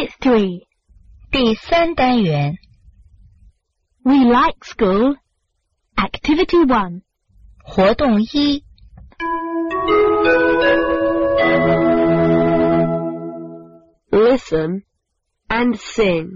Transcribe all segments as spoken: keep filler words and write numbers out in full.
Unit three. 第三单元 We like school. Activity one. 活动一 Listen and sing.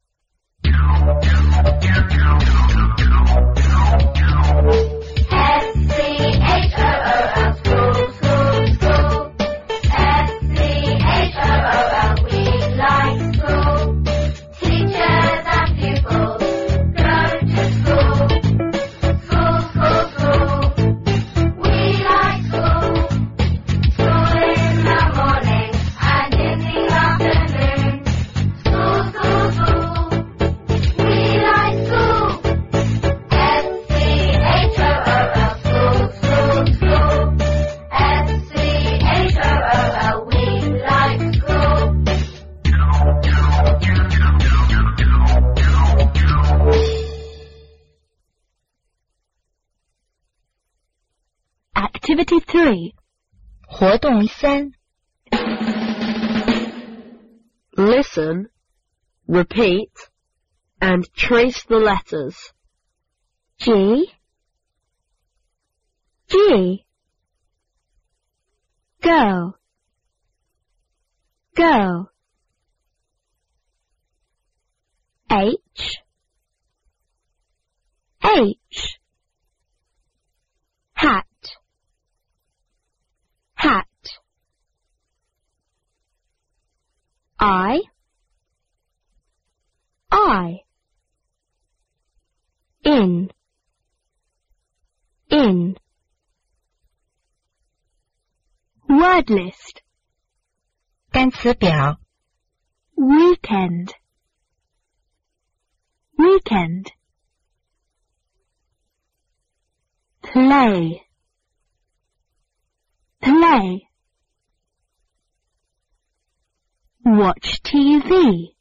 Activity three. 活动三 Listen, repeat, and trace the letters. G. G. Go. Go. H. H. Hat. Hat. I. I. In. In. Word list. 单词表 Weekend. Weekend. Play. Play. Watch T V.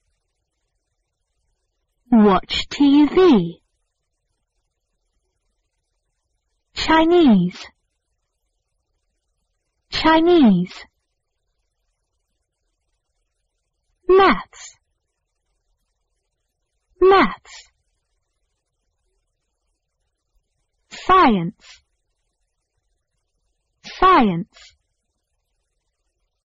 Watch T V. Chinese. Chinese. Maths. Maths. Science. Science.